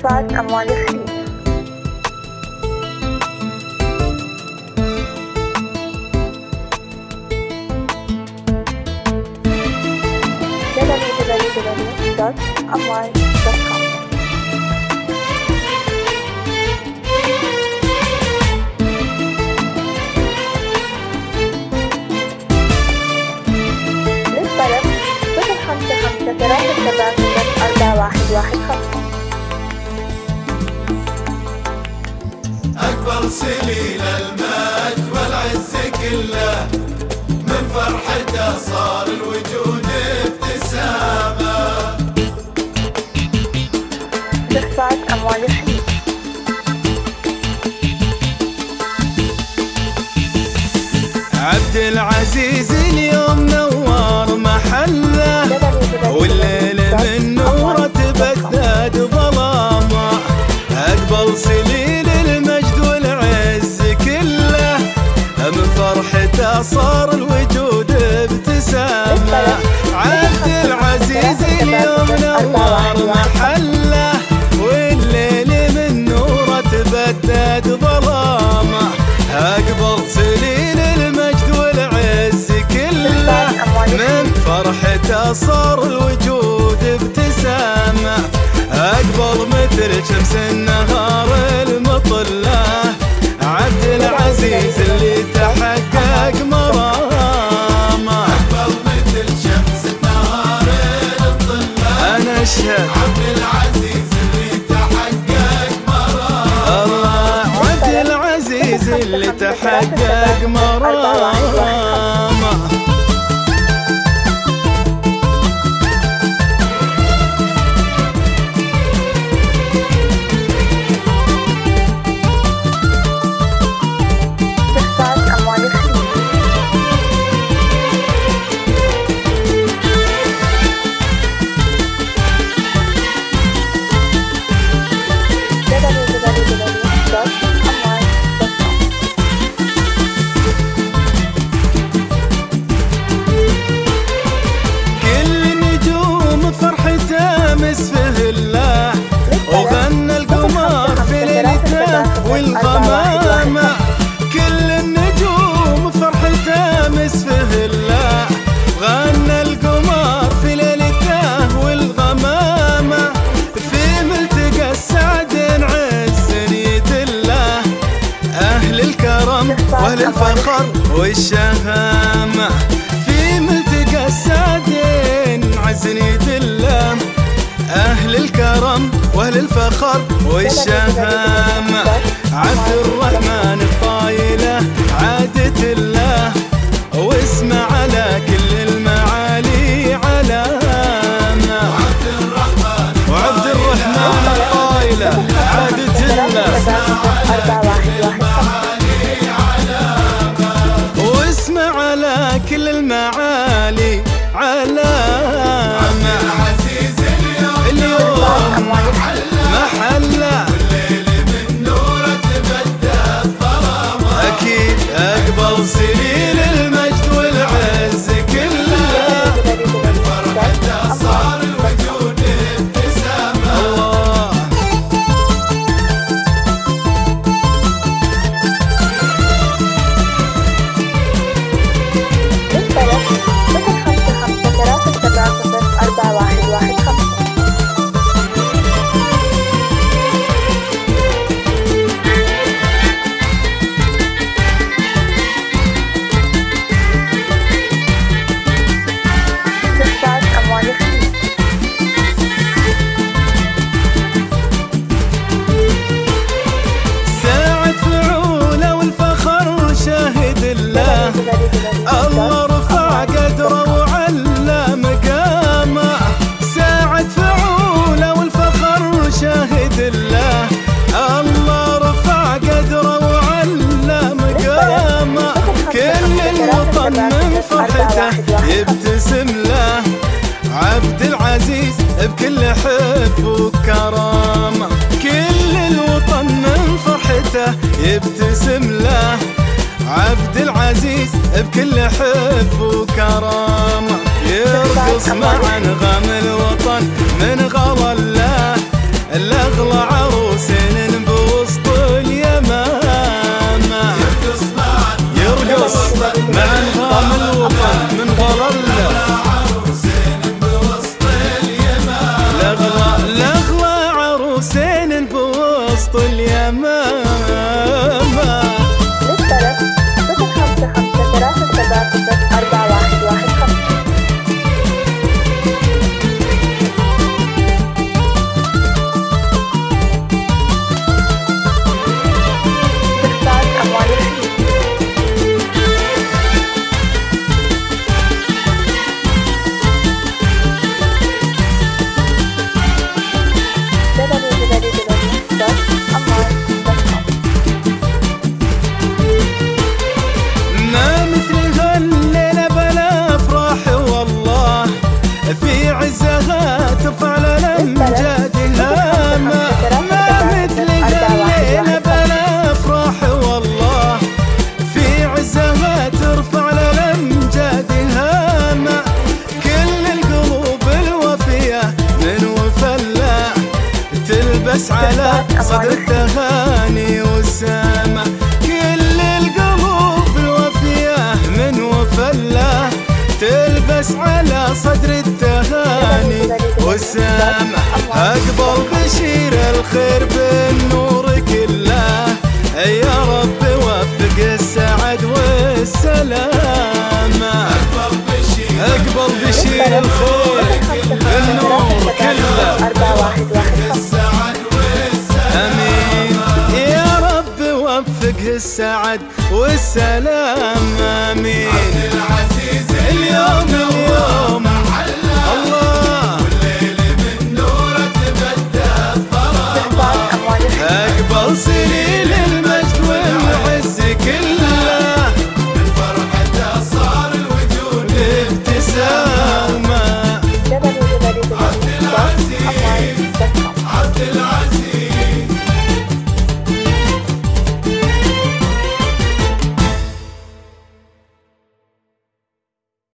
دفعت أموال الخليج. www.amwal.com. للطلب 055-377-4115. أكبر سليل المجد والعز كله، من فرحته صار الوجود ابتسامة. دفعت أموال الخليج. عبد العزيز اليوم نور محله، والليل من نوره تبدد ظلامه. أقبل سليل المجد والعز كله، من فرحته صار الوجود ابتسامة. عبد العزيز اليوم نور محله، والليل من نوره تبدد ظلامه. أقبل سليل المجد والعز كله، من فرحته صار الوجود ابتسامة. أقبل مثل شمس النهار المطلة، عبد العزيز اللي تحقق مرامه. أقبل مثل شمس النهار المطلة، أنا أشهد عبد العزيز اللي تحقق مرامه. الله، عبد العزيز اللي تحقق مرامه. وغنى القمر في ليلته والغمامة. كل النجوم فرحته مسفه الله، غنى القمر في ليلته والغمامة. في ملتقى السعد عز يدله، أهل الكرم وأهل الفخر والشهامة. في ملتقى السعد عز يدله، أهل الكرم وأهل الفخر والشهامة. عبد الرحمن الطايلة عادة الله، واسمع على كل المعالي علامة. وعبد الرحمن الطايلة عادة الله، واسمع على كل المعالي علامة. محله والليل من نوره تبدد ظلامه. أكيد أقبل سليل المجد والعز كله، من فرحته صار الوجود ابتسامة. الله. للطلب 055-377-4115. الله رفع قدره وعلى مقامه. ساعة فعوله والفخر شاهد الله، الله رفع قدره وعلى مقامه. كل الوطن من فرحته يبتسم له، عبد العزيز بكل حب وكرامه. كل الوطن من فرحته يبتسم له، عبد العزيز بكل حب وكرامة. يرقص مع نغم الوطن من غلا الله، الأغلى عروسين بوسط اليمامة يرقص مع نظام الوطن من ظلله الأغلى عروسين بوسط اليمامة. للطلب 055 استخدام أموال الخليج. ما مثل هالليلة بلا أفراح والله في عزها ترفع لأمجادها. ما مثل هالليلة بلا أفراح والله في عزها ترفع لأمجادها. ما كل القلوب الوفية من وفلا تلبس على صدر التهاني والسما. كل القلوب الوفية من وفلا تلبس على صدر التهاني والسما. أقبل بشير الخير بالنور كله يا رب وفق السعد والسلامة. أقبل بشير الخير بالنور كله آمين يا رب وفق السعد والسلام آمين. اليوم